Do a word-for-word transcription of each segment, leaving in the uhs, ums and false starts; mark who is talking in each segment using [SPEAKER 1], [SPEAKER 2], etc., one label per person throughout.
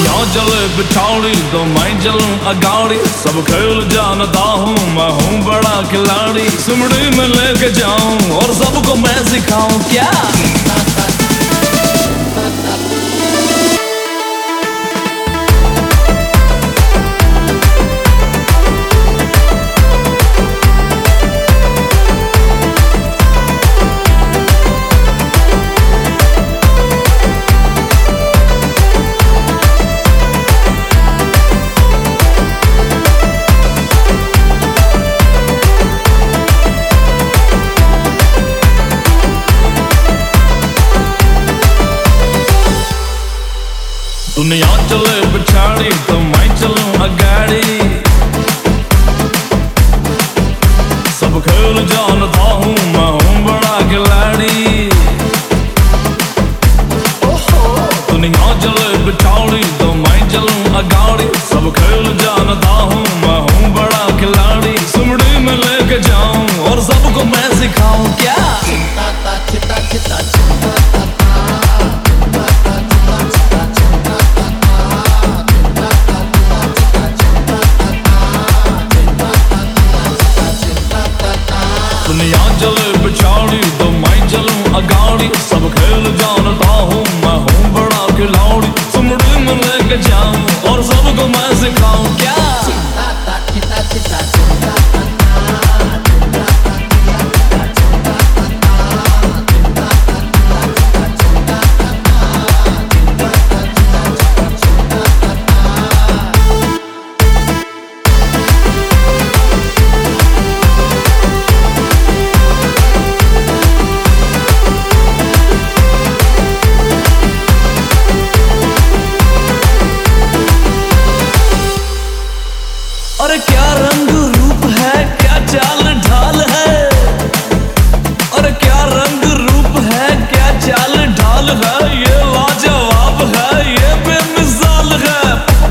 [SPEAKER 1] दुनिया चले पिछाड़ी तो मैं चलूं अगाड़ी। सब खेल जानता हूँ, मैं हूँ बड़ा खिलाड़ी। सुमड़ी में लेके जाऊं और सबको मैं सिखाऊं क्या। दुनिया चले पिछाड़ी तो मैं चलूं अगाड़ी। सब खेल जानता हूँ, मैं हूँ बड़ा खिलाड़ी। दुनिया चले पिछाड़ी तो मैं चलूं अगाड़ी। सब खेल जानता हूँ, मैं हूँ बड़ा खिलाड़ी। सुमड़ी में लेके जाऊं और सबको मैं सिखाऊं क्या। दुनिया चले पिछाड़ी तो मैं चलूं अगाड़ी। सब खेल जानता हूँ, मैं हूँ बड़ा खिलाड़ी। सुमड़ी में लेके जाऊं और सबको मैं सिखाऊं क्या। अरे क्या रंग रूप है, क्या चाल ढाल है। अरे क्या रंग रूप है, क्या चाल ढाल है। ये लाजवाब है, ये बेमिसाल है।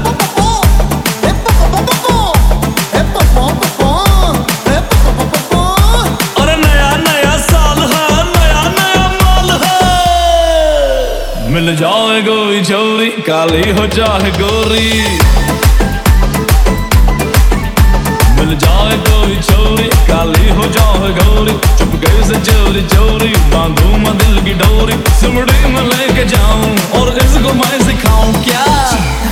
[SPEAKER 1] अरे नया नया साल है, नया नया माल है। मिल जाए कोई छोरी, काली हो चाहे गोरी। मिल जाए कोई छोरी, काली हो जाए गोरी। चुपके से चोरी चोरी बांधू मैं दिल की डोरी। सुमड़ी में लेके जाऊं और इसको मैं सिखाऊं क्या।